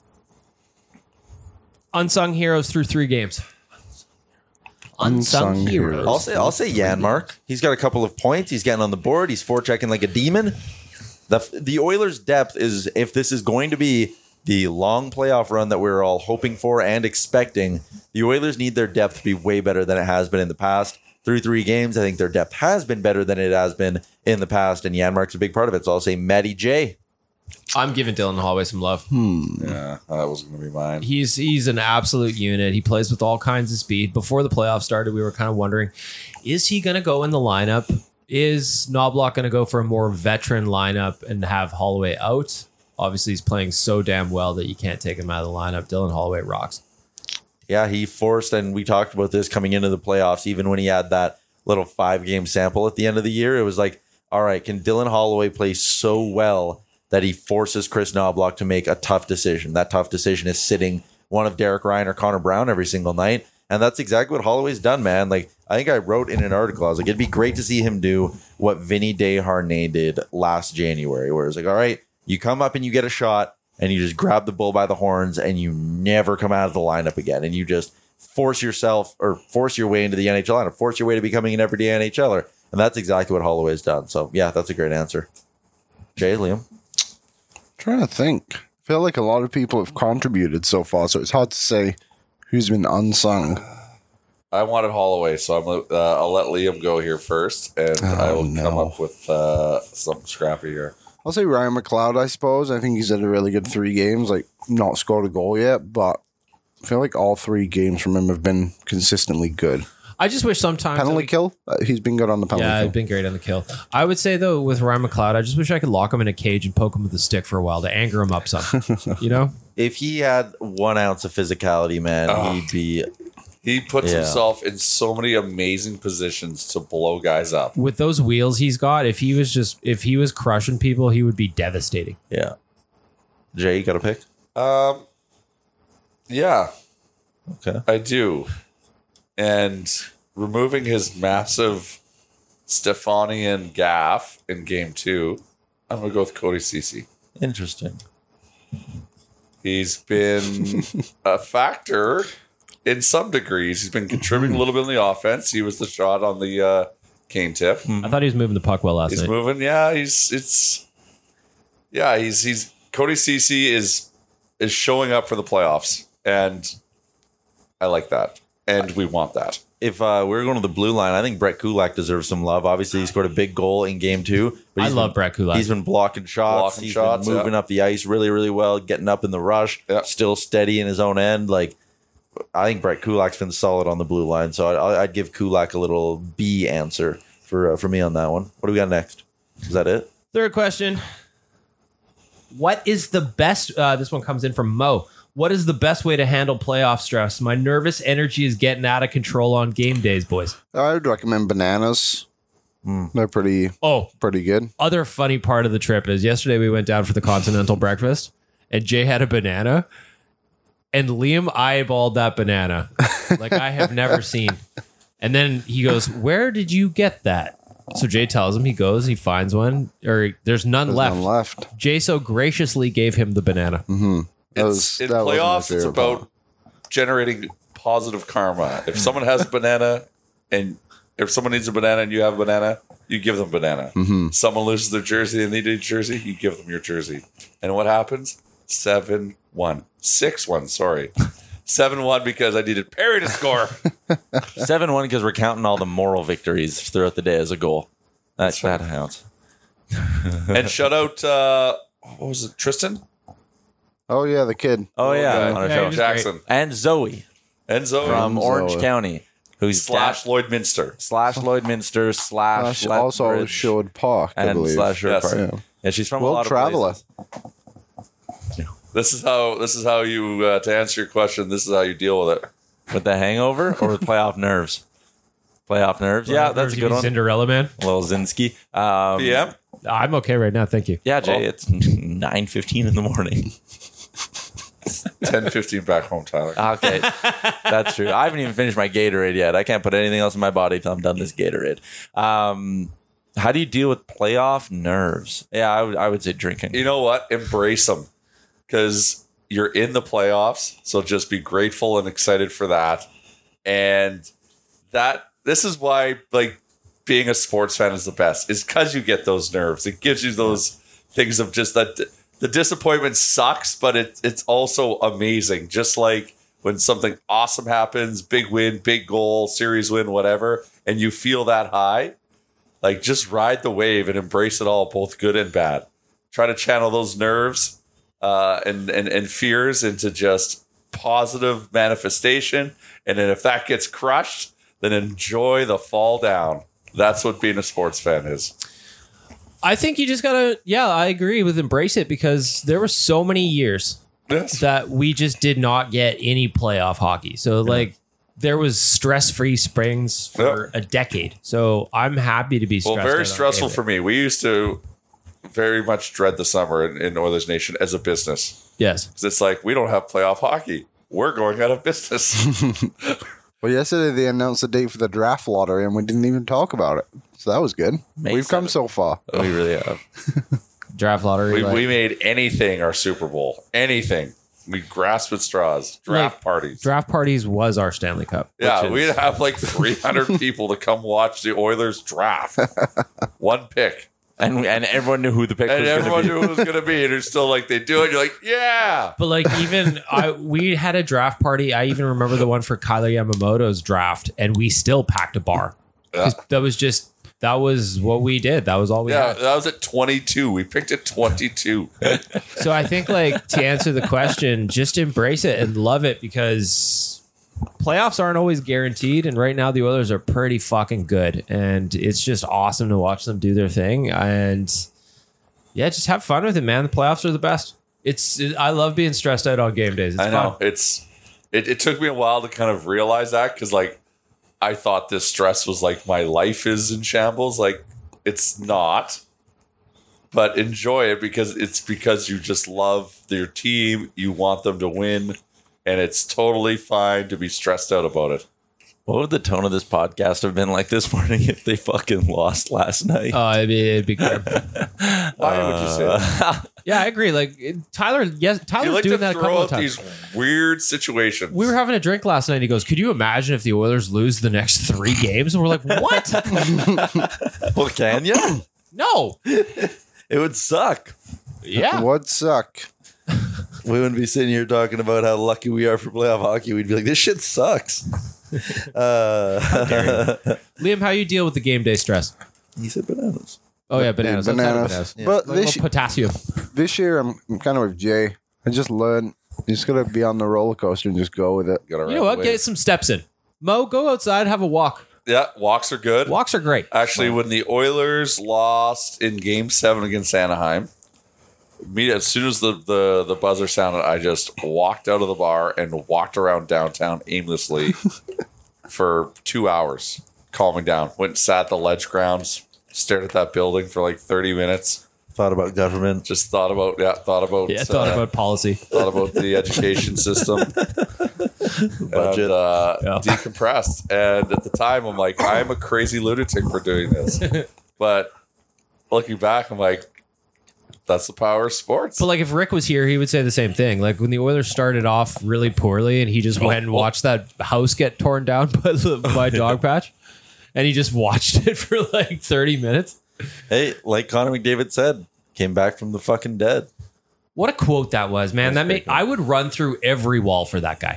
unsung heroes through 3 games. Unsung heroes. I'll say Janmark. He's got a couple of points. He's getting on the board. He's forechecking like a demon. The Oilers' depth is, if this is going to be the long playoff run that we're all hoping for and expecting, the Oilers need their depth to be way better than it has been in the past. Through 3 games, I think their depth has been better than it has been in the past, and Janmark's a big part of it. So I'll say Matty J. I'm giving Dylan Holloway some love. Yeah, that was going to be mine. He's an absolute unit. He plays with all kinds of speed. Before the playoffs started, we were kind of wondering, is he going to go in the lineup? Is Knobloch going to go for a more veteran lineup and have Holloway out? Obviously, he's playing so damn well that you can't take him out of the lineup. Dylan Holloway rocks. Yeah, he forced, and we talked about this coming into the playoffs, even when he had that little 5-game sample at the end of the year. It was like, all right, can Dylan Holloway play so well that he forces Chris Knobloch to make a tough decision? That tough decision is sitting one of Derek Ryan or Connor Brown every single night. And that's exactly what Holloway's done, man. Like, I think I wrote in an article, I was like, it'd be great to see him do what Vinny Desharnais did last January, where it's like, all right, you come up and you get a shot and you just grab the bull by the horns and you never come out of the lineup again. And you just force yourself or force your way into the NHL lineup, force your way to becoming an everyday NHLer. And that's exactly what Holloway's done. So, yeah, that's a great answer. Jay, Liam? Trying to think. I feel like a lot of people have contributed so far, so it's hard to say who's been unsung. I wanted Holloway, so I'll let Liam go here first, and I will come up with something scrappy here. I'll say Ryan McLeod, I suppose. I think he's had a really good 3 games, like not scored a goal yet, but I feel like all 3 games from him have been consistently good. I just wish sometimes... Penalty kill? He's been good on the penalty kill. Yeah, he's been great on the kill. I would say, though, with Ryan McLeod, I just wish I could lock him in a cage and poke him with a stick for a while to anger him up some. You know? If he had 1 ounce of physicality, man, he'd be... He puts himself in so many amazing positions to blow guys up. With those wheels he's got, if he was crushing people, he would be devastating. Yeah. Jay, you got a pick? Yeah. Okay. I do. And removing his massive Stephanian gaff in game 2, I'm going to go with Cody Ceci. Interesting. He's been a factor in some degrees. He's been contributing a little bit in the offense. He was the shot on the Kane tip. I thought he was moving the puck well last night. He's moving. Yeah, he's Cody Ceci is showing up for the playoffs, and I like that, and we want that. If we're going to the blue line, I think Brett Kulak deserves some love. Obviously, he scored a big goal in game 2. But I love Brett Kulak. He's been blocking shots. He's been moving up the ice really, really well, getting up in the rush, still steady in his own end. Like, I think Brett Kulak's been solid on the blue line, so I'd give Kulak a little B answer for me on that one. What do we got next? Is that it? Third question. What is the best... this one comes in from Mo. What is the best way to handle playoff stress? My nervous energy is getting out of control on game days, boys. I would recommend bananas. They're pretty good. Other funny part of the trip is yesterday we went down for the continental breakfast, and Jay had a banana, and Liam eyeballed that banana like I have never seen. And then he goes, "Where did you get that?" So Jay tells him, he goes, he finds one, or there's none left. Jay so graciously gave him the banana. In playoffs, it's about generating positive karma. If someone has a banana, and if someone needs a banana and you have a banana, you give them a banana. Someone loses their jersey and they need a jersey, you give them your jersey. And what happens? 6-1, sorry. 7-1 because I needed Perry to score. 7-1 because we're counting all the moral victories throughout the day as a goal. That counts. And shout out, what was it, Tristan? Oh, yeah, the kid. Oh, yeah. On our Yeah, show. he was Jackson. And Zoe And Zoe. from Orange Zoe. County, who's / Lloydminster. / Lloydminster / Also Lethbridge Sherwood Park, I and believe. / Sherwood Yes. Park. Yeah. Yeah, she's from a World lot of traveler. places. This is how you, to answer your question, this is how you deal with it. With the hangover or with playoff nerves? Playoff nerves. Yeah, that's a good one. Cinderella Man. Little Zinski. PM? I'm okay right now. Thank you. Yeah, Jay, it's 9:15 in the morning. 10:15 back home, Tyler. Okay, that's true. I haven't even finished my Gatorade yet. I can't put anything else in my body until I'm done this Gatorade. How do you deal with playoff nerves? Yeah, I would say drinking. You know what? Embrace them, because you're in the playoffs. So just be grateful and excited for that. And this is why, like, being a sports fan is the best. Is because you get those nerves. It gives you those things of just that. The disappointment sucks, but it's also amazing. Just like when something awesome happens, big win, big goal, series win, whatever, and you feel that high, like just ride the wave and embrace it all, both good and bad. Try to channel those nerves and fears into just positive manifestation. And then if that gets crushed, then enjoy the fall down. That's what being a sports fan is. I think you just gotta, I agree with embrace it, because there were so many years that we just did not get any playoff hockey. So like there was stress-free springs for a decade. So I'm happy to be stressed. Well, very stressful for me. We used to very much dread the summer in Oilers Nation as a business. Yes. Because it's like, we don't have playoff hockey. We're going out of business. Well, yesterday they announced the date for the draft lottery, and we didn't even talk about it. So that was good. May We've come 7th. so far. We really have. Draft lottery. we made anything our Super Bowl. Anything. We grasped at straws. Draft parties. Draft parties was our Stanley Cup. Yeah, we'd have like 300 people to come watch the Oilers draft. One pick. And everyone knew who the pick And was going everyone to be. knew it was going to be. And it's still like, they do it. You're like, yeah. But like even we had a draft party. I even remember the one for Kyler Yamamoto's draft, and we still packed a bar. 'Cause that was what we did. That was all we Yeah, had. that was at 22. We picked at 22. So I think, like, to answer the question, just embrace it and love it, because playoffs aren't always guaranteed. And right now the Oilers are pretty fucking good. And it's just awesome to watch them do their thing. And yeah, just have fun with it, man. The playoffs are the best. I love being stressed out on game days. It's I know. fun. It took me a while to kind of realize that, because like I thought this stress was like my life is in shambles. Like it's not. But enjoy it, because you just love your team. You want them to win, and it's totally fine to be stressed out about it. What would the tone of this podcast have been like this morning if they fucking lost last night? It'd be grim. Why would you say that? Yeah, I agree. Like Tyler's You like doing to that a couple throw of out times. these weird situations. We were having a drink last night. He goes, "Could you imagine if the Oilers lose the next 3 games?" And we're like, "What? Well, can you? No." It would suck. Yeah. Would suck. We wouldn't be sitting here talking about how lucky we are for playoff hockey. We'd be like, this shit sucks. Liam, how you deal with the game day stress? He said bananas. Oh yeah, bananas. Outside of Bananas. bananas. But Like a little potassium. this year, I'm kind of with Jay. I just learned you just got to be on the roller coaster and just go with it. Gotta You know ride what? the Get wave. some steps in. Mo, go outside, have a walk. Yeah, walks are good. Walks are great. Actually, when the Oilers lost in Game 7 against Anaheim, as soon as the buzzer sounded, I just walked out of the bar and walked around downtown aimlessly for 2 hours, calming down. Went and sat at the ledge grounds, stared at that building for like 30 minutes. Thought about government. Just thought about Thought about policy. thought about the education system. Budget. And decompressed. And at the time, I'm like, I'm a crazy lunatic for doing this. But looking back, I'm like, that's the power of sports. But like if Rick was here, he would say the same thing. Like when the Oilers started off really poorly, and he just went and watched that house get torn down by Dog Patch, and he just watched it for like 30 minutes. Hey, like Connor McDavid said, came back from the fucking dead. What a quote that was, man. I would run through every wall for that guy.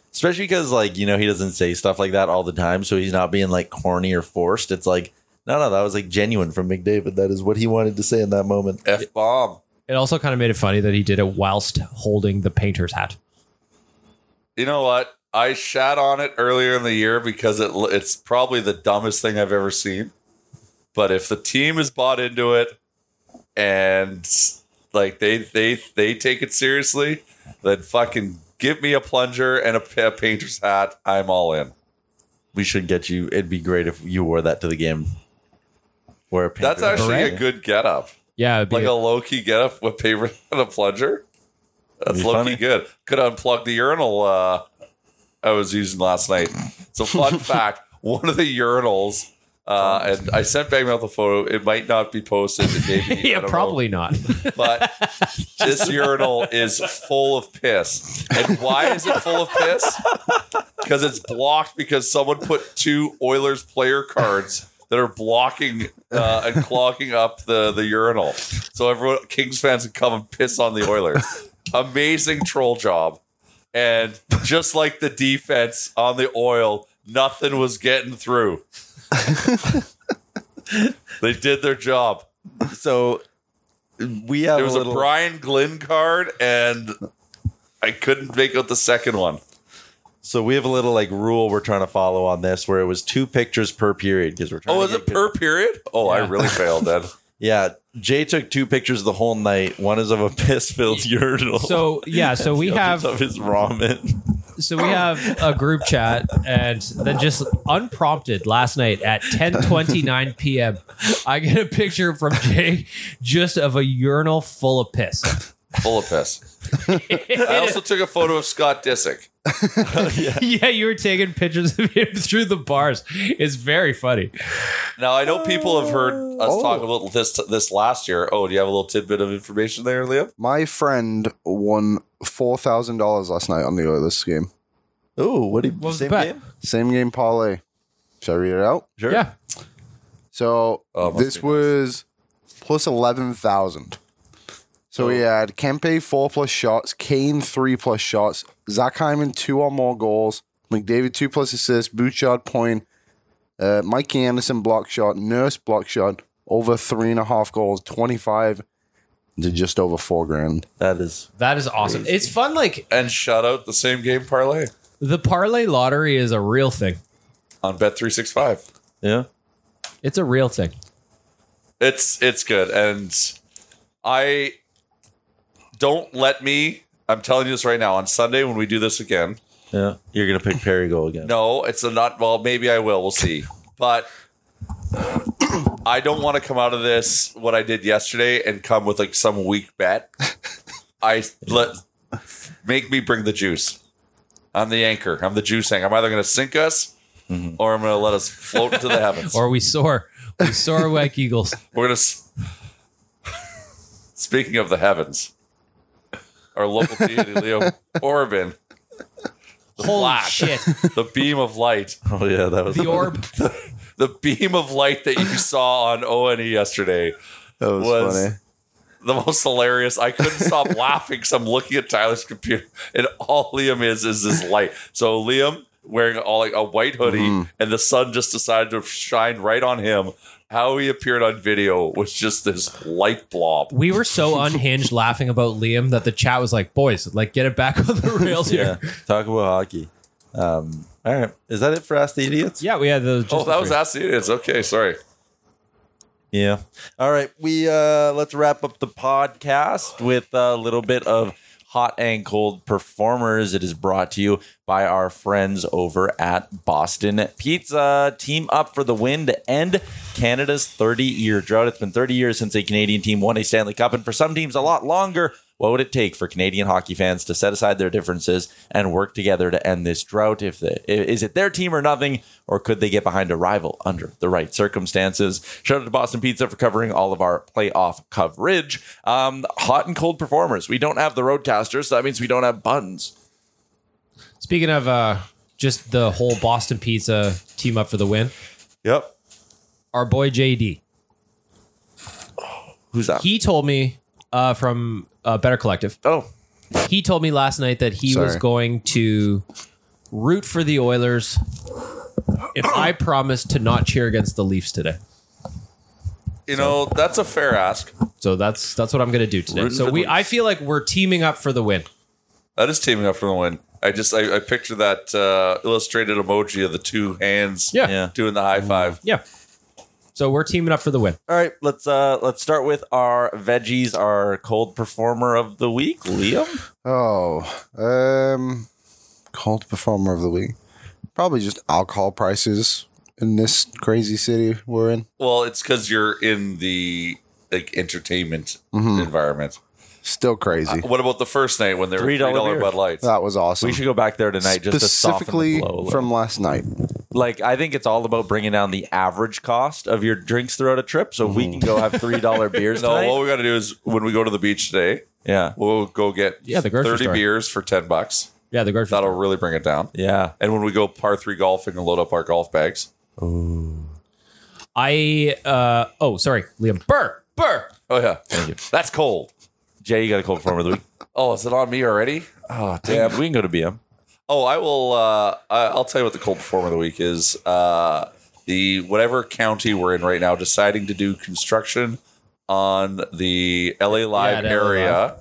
especially because like, you know, he doesn't say stuff like that all the time, so he's not being like corny or forced. It's like, no, that was like genuine from McDavid. That is what he wanted to say in that moment. F-bomb. It also kind of made it funny that he did it whilst holding the painter's hat. You know what? I shat on it earlier in the year because it's probably the dumbest thing I've ever seen. But if the team is bought into it and like they take it seriously, then fucking give me a plunger and a painter's hat. I'm all in. We should get you. It'd be great if you wore that to the game. Wear a That's actually a good getup. Yeah, it'd be Like a low-key getup with paper and a plunger. That's low-key good. Could unplug the urinal I was using last night. So fun fact, one of the urinals, and I sent Bagmouth a photo. It might not be posted. Maybe, yeah, probably not. But this urinal is full of piss. And why is it full of piss? Because it's blocked because someone put 2 Oilers player cards that are blocking and clogging up the urinal. So everyone, Kings fans, can come and piss on the Oilers. Amazing troll job. And just like the defense on the Oil, nothing was getting through. They did their job. So we have There was a Brian Glynn card, and I couldn't make out the second one. So we have a little like rule we're trying to follow on this, where it was 2 pictures per period because we're trying. Oh, to is get it per period? Oh, Yeah. I really failed then. Yeah, Jay took 2 pictures the whole night. One is of a piss-filled urinal. So yeah, so we The other's have of his ramen. So we have a group chat, and then just unprompted last night at 10:29 p.m., I get a picture from Jay just of a urinal full of piss. Full of piss. I also took a photo of Scott Disick. Yeah, you were taking pictures of him through the bars. It's very funny. Now, I know people have heard us talk about this last year. Oh, do you have a little tidbit of information there, Liam? My friend won $4,000 last night on the Oilers game. Oh, what was same the bet? game? Same game parlay. Shall I read it out? Sure. Yeah. So Oh, must this be nice. was plus 11,000. So we had Kempe 4+ shots, Kane 3+ shots, Zach Hyman 2 or more goals, McDavid 2+ assists, Bouchard point, Mikey Anderson block shot, Nurse block shot, over 3.5 goals, 25 to just over $4,000. That is Awesome. It's fun. Like And shout out the same game parlay the parlay lottery is a real thing. on Bet365. yeah. It's a real thing. It's good. And I don't let me, I'm telling you this right now, on Sunday when we do this again, Yeah. You're gonna pick Perry goal again. no, it's a not, well, maybe I will. We'll see. But I don't want to come out of this, what I did yesterday, and come with like some weak bet. Make me bring the juice. I'm the anchor. I'm the juice anchor. I'm either going to sink us or I'm going to let us float into the heavens. Or we soar like eagles. We're going to. Speaking of the heavens, our local deity, Leo Corbin. The Holy flash, shit. the beam of light. Oh yeah, that was The orb. The beam of light that you saw on ONE yesterday That was funny. the most hilarious. I couldn't stop laughing because I'm looking at Tyler's computer, and all Liam is this light. So Liam wearing all like a white hoodie, and the sun just decided to shine right on him. How he appeared on video was just this light blob. We were so unhinged laughing about Liam that the chat was like, boys, like get it back on the rails yeah. here. Talk about hockey. All right, is that it for Ask the Idiots? Yeah, we had the. Oh, that was Ask the Idiots. Okay, sorry. Yeah. All right. We let's wrap up the podcast with a little bit of hot and cold performers. It is brought to you by our friends over at Boston Pizza. Team up for the win to end Canada's 30-year drought. It's been 30 years since a Canadian team won a Stanley Cup, and for some teams a lot longer. What would it take for Canadian hockey fans to set aside their differences and work together to end this drought? Is it their team or nothing, or could they get behind a rival under the right circumstances? Shout out to Boston Pizza for covering all of our playoff coverage. Hot and cold performers. We don't have the roadcasters, so that means we don't have buns. Speaking of just the whole Boston Pizza team up for the win, Yep. our boy JD. Who's that? He told me from Better Collective. Oh, He told me last night that he was Sorry. going to root for the Oilers if I promise to not cheer against the Leafs today? You know, that's a fair ask. So that's what I'm going to do today. Rooting So for the I feel like we're teaming up for the win. That is teaming up for the win. I picture that illustrated emoji of the two hands Yeah. doing the high five. Yeah. So we're teaming up for the win. All right, let's start with our veggies, our cold performer of the week, Liam. Cold performer of the week. Probably just alcohol prices in this crazy city we're in. Well, it's because you're in the entertainment environment. Still crazy. What about the first night when there were $3 $3 beers. Bud Lights? That was awesome. We should go back there tonight just to soften Specifically the blow. a little. from last night. Like, I think it's all about bringing down the average cost of your drinks throughout a trip. So if we can go have $3 beers No, tonight. what we got to do is when we go to the beach today, Yeah. we'll go get the grocery 30 store. beers for $10. Yeah, the grocery That'll store. really bring it down. Yeah. And when we go par 3 golfing and load up our golf bags. Liam. Burr. Oh, yeah. That's cold. Jay, you got a cold performer of the week. Oh, is it on me already? Oh, damn. We can go to BM. Oh, I will. I'll tell you what the cold performer of the week is. The whatever county we're in right now, deciding to do construction on the LA Live the LA area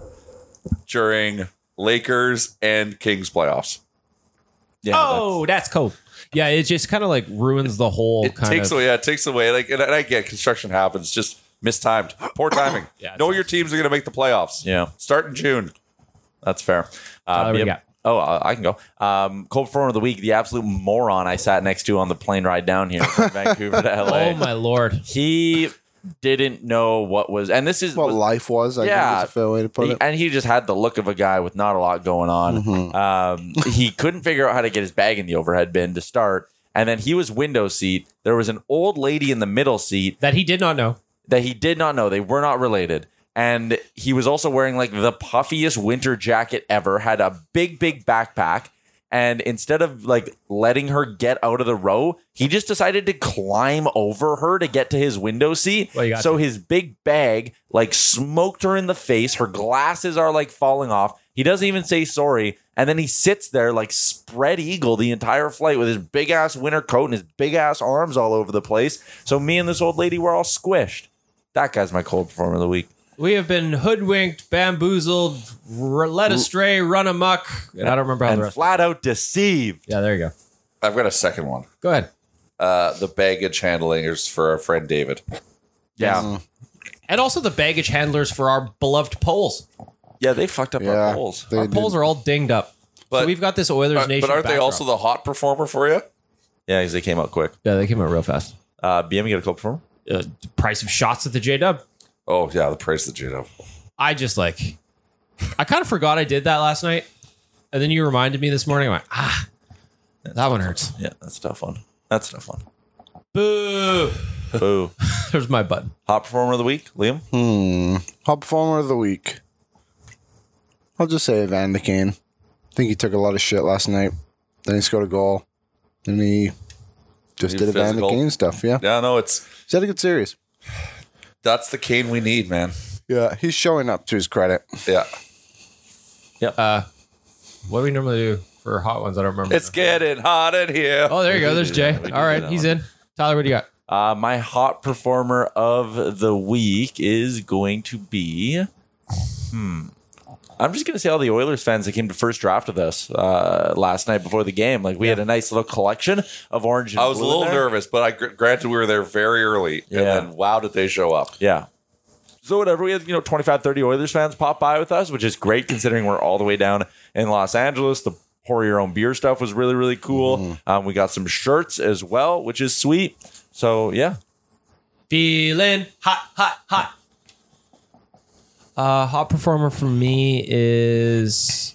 during Lakers and Kings playoffs. Yeah. Oh, that's cool. Yeah, it just kind of like ruins the whole It kind takes of. away. Yeah, it takes away. Like, and I get construction happens. Just mistimed, poor timing. Yeah, it's know your teams are going to make the playoffs. Yeah. Start in June. That's fair. Tyler, what do you BM got? Oh, I can go. Cold performer of the week, the absolute moron I sat next to on the plane ride down here from Vancouver to LA. Oh my lord. He didn't know what was, and this is What life was, I think is a fair way to put it. And he just had the look of a guy with not a lot going on. He couldn't figure out how to get his bag in the overhead bin to start, and then he was window seat. There was an old lady in the middle seat That he did not know. that he did not know. They were not related. And he was also wearing like the puffiest winter jacket ever, had a big backpack. And instead of like letting her get out of the row, he just decided to climb over her to get to his window seat. Well, you got So to. his big bag like smoked her in the face. Her glasses are like falling off. He doesn't even say sorry. And then he sits there like spread eagle the entire flight with his big ass winter coat and his big ass arms all over the place. So me and this old lady were all squished. That guy's my cold performer of the week. We have been hoodwinked, bamboozled, led astray, run amok, and I don't remember how the And rest. flat out deceived. Yeah, there you go. I've got a second one. Go ahead. The baggage handling is for our friend David. Yeah. And also the baggage handlers for our beloved polls. Yeah, they fucked up Yeah. our polls. They Our did. polls are all dinged up. But- So we've got this Oilers Nation. But aren't they backdrop. also the hot performer for you? Yeah, because they came out quick. Yeah, they came out real fast. BM, you got a cold performer? Price of shots at the J-Dub. Oh, yeah, the price of the Judo. I just I kind of forgot I did that last night. And then you reminded me this morning. I went, that one hurts. Yeah, that's a tough one. That's a tough one. Boo. Boo. There's my button. Hot performer of the week, Liam? Hot performer of the week. I'll just say Evander Kane. I think he took a lot of shit last night. Then he scored a goal. Then he just He's did Evander physical. Kane stuff. Yeah. Yeah, no, He's had a good series. that's the Kane we need, man. Yeah. He's showing up to his credit. Yeah. What do we normally do for hot ones? I don't remember. It's getting hot in here. Oh, there you go. There's Jay. we did All right, that he's one. in. Tyler, what do you got? My hot performer of the week is going to be... I'm just going to say all the Oilers fans that came to first draft with us last night before the game. Like, we had a nice little collection of orange and I was a blue little in there. nervous, but granted we were there very early. Yeah. And then, wow, did they show up. Yeah. So whatever, we had 25, 30 Oilers fans pop by with us, which is great considering we're all the way down in Los Angeles. The pour your own beer stuff was really, really cool. We got some shirts as well, which is sweet. So yeah. Feeling hot. Hot performer for me is,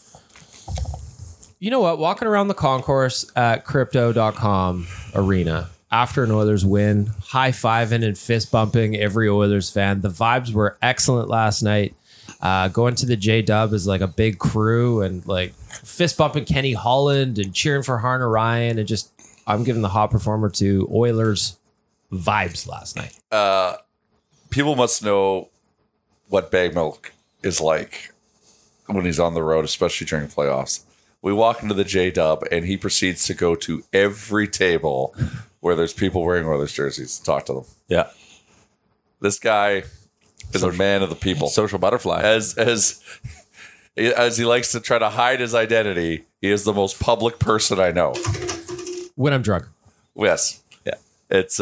you know what? Walking around the concourse at crypto.com arena after an Oilers win, high-fiving and fist-bumping every Oilers fan. The vibes were excellent last night. Going to the J-Dub is like a big crew and like fist-bumping Kenny Holland and cheering for Harner Ryan and just, I'm giving the hot performer to Oilers vibes last night. People must know what bag milk is like when he's on the road, especially during playoffs. We walk into the J-Dub, and he proceeds to go to every table where there's people wearing Oilers jerseys to talk to them. Yeah. This guy is a man of the people. Social butterfly. As he likes to try to hide his identity, he is the most public person I know. When I'm drunk. Yes. Yeah. It's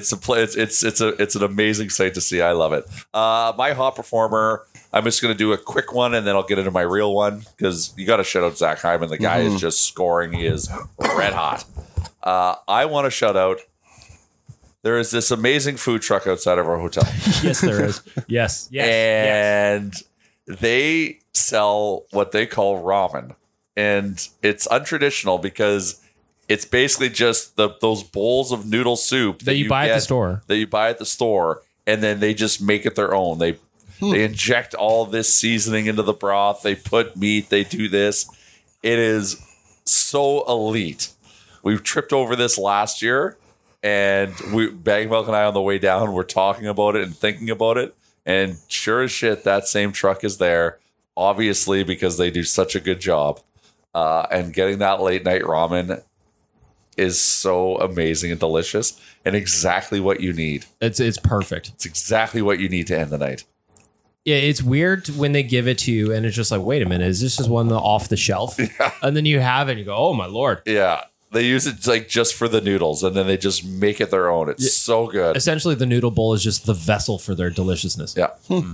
an amazing sight to see. I love it. My hot performer, I'm just going to do a quick one and then I'll get into my real one because you got to shout out Zach Hyman. The guy is just scoring. He is red hot. I want to shout out. There is this amazing food truck outside of our hotel. Yes, there is. Yes. And they sell what they call ramen. And it's untraditional because it's basically just those bowls of noodle soup that you buy at the store. That you buy at the store, and then they just make it their own. They inject all this seasoning into the broth. They put meat. They do this. It is so elite. We've tripped over this last year, and Bag Milk and I on the way down were talking about it and thinking about it. And sure as shit, that same truck is there, obviously because they do such a good job. And getting that late night ramen is so amazing and delicious and exactly what you need. It's perfect. It's exactly what you need to end the night. Yeah, it's weird when they give it to you and it's just like, wait a minute, is this just one off the shelf? Yeah. And then you have it and you go, oh my Lord. Yeah. They use it like just for the noodles and then they just make it their own. It's so good. Essentially, the noodle bowl is just the vessel for their deliciousness. Yeah. All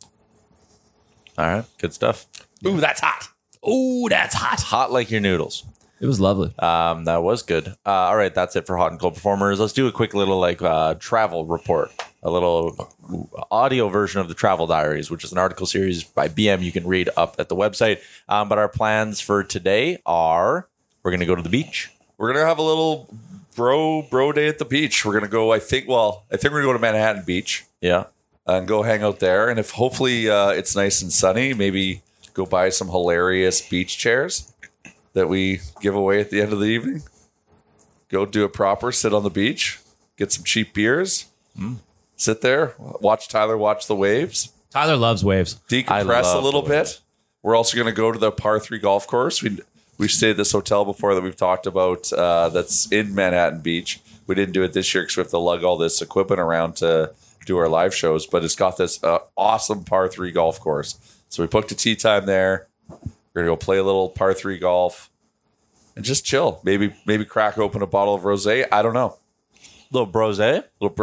right. Good stuff. Ooh, that's hot. Ooh, that's hot. Hot like your noodles. It was lovely. That was good. All right, that's it for hot and cold performers. Let's do a quick little travel report, a little audio version of the Travel Diaries, which is an article series by BM you can read up at the website. But our plans for today are we're going to go to the beach. We're going to have a little bro day at the beach. We're going to go, I think we're going to go to Manhattan Beach. Yeah. And go hang out there. And if hopefully it's nice and sunny, maybe go buy some hilarious beach chairs that we give away at the end of the evening. Go do it proper, sit on the beach, get some cheap beers, sit there, watch Tyler watch the waves. Tyler loves waves. Decompress a little bit. We're also going to go to the par 3 golf course. We've stayed at this hotel before that we've talked about that's in Manhattan Beach. We didn't do it this year because we have to lug all this equipment around to do our live shows, but it's got this awesome par 3 golf course. So we booked a tee time there. We're going to go play a little par 3 golf and just chill. Maybe crack open a bottle of rosé. I don't know. Little brosé.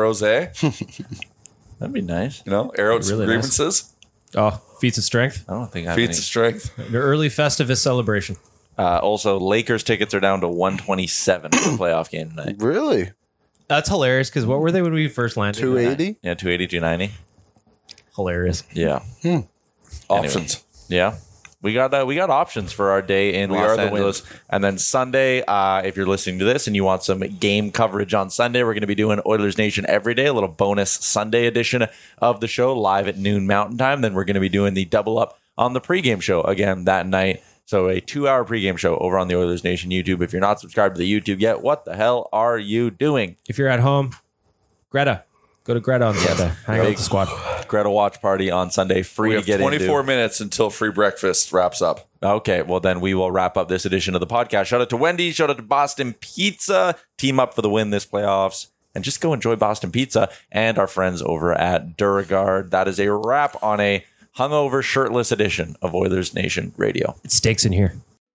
That'd be nice. You know, air out some grievances. Nice. Oh, feats of strength. I don't think I have Feats of strength. An early Festivus celebration. Also, Lakers tickets are down to $127 for the playoff game tonight. Really? That's hilarious because what were they when we first landed? 280? Yeah, 280, 290. Hilarious. Yeah. Options. Yeah. We got options for our day in Los Angeles. And then Sunday, if you're listening to this and you want some game coverage on Sunday, we're going to be doing Oilers Nation every day, a little bonus Sunday edition of the show live at noon Mountain Time. Then we're going to be doing the double up on the pregame show again that night. So a 2-hour pregame show over on the Oilers Nation YouTube. If you're not subscribed to the YouTube yet, what the hell are you doing? If you're at home, Greta. Go to Greta on Sunday. Hang out with the squad. Greta watch party on Sunday. Free to get into. 24 minutes until free breakfast wraps up. Okay, well then we will wrap up this edition of the podcast. Shout out to Wendy. Shout out to Boston Pizza. Team up for the win this playoffs. And just go enjoy Boston Pizza and our friends over at Duragard. That is a wrap on a hungover, shirtless edition of Oilers Nation Radio. It stakes in here.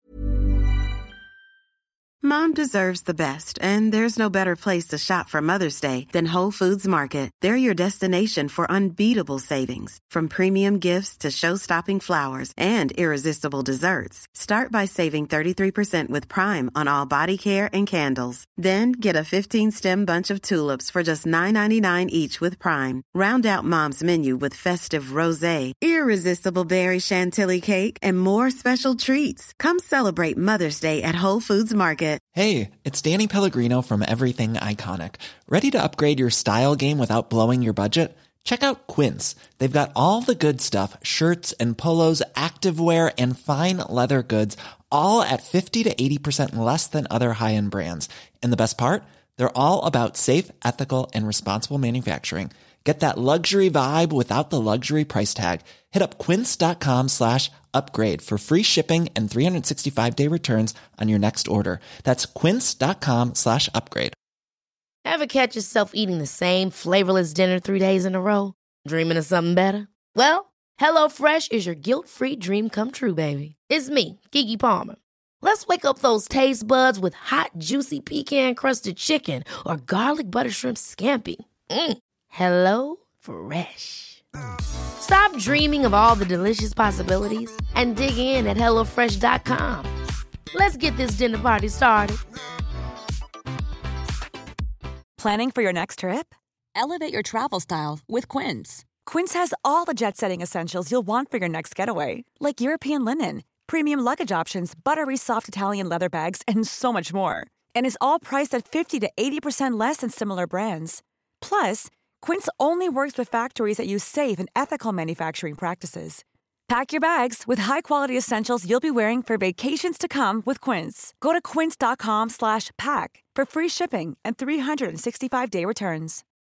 Mom deserves the best, and there's no better place to shop for Mother's Day than Whole Foods Market. They're your destination for unbeatable savings, from premium gifts to show-stopping flowers and irresistible desserts. Start by saving 33% with Prime on all body care and candles. Then get a 15-stem bunch of tulips for just $9.99 each with Prime. Round out Mom's menu with festive rosé, irresistible berry chantilly cake, and more special treats. Come celebrate Mother's Day at Whole Foods Market. Hey, it's Danny Pellegrino from Everything Iconic. Ready to upgrade your style game without blowing your budget? Check out Quince. They've got all the good stuff, shirts and polos, activewear, and fine leather goods, all at 50 to 80% less than other high-end brands. And the best part? They're all about safe, ethical, and responsible manufacturing. Get that luxury vibe without the luxury price tag. Hit up quince.com/upgrade for free shipping and 365-day returns on your next order. That's quince.com/upgrade. Ever catch yourself eating the same flavorless dinner 3 days in a row? Dreaming of something better? Well, HelloFresh is your guilt-free dream come true, baby. It's me, Keke Palmer. Let's wake up those taste buds with hot, juicy pecan-crusted chicken or garlic butter shrimp scampi. Hello Fresh. Stop dreaming of all the delicious possibilities and dig in at HelloFresh.com. Let's get this dinner party started. Planning for your next trip? Elevate your travel style with Quince. Quince has all the jet-setting essentials you'll want for your next getaway, like European linen, premium luggage options, buttery soft Italian leather bags, and so much more. And is all priced at 50 to 80% less than similar brands. Plus, Quince only works with factories that use safe and ethical manufacturing practices. Pack your bags with high-quality essentials you'll be wearing for vacations to come with Quince. Go to quince.com/pack for free shipping and 365-day returns.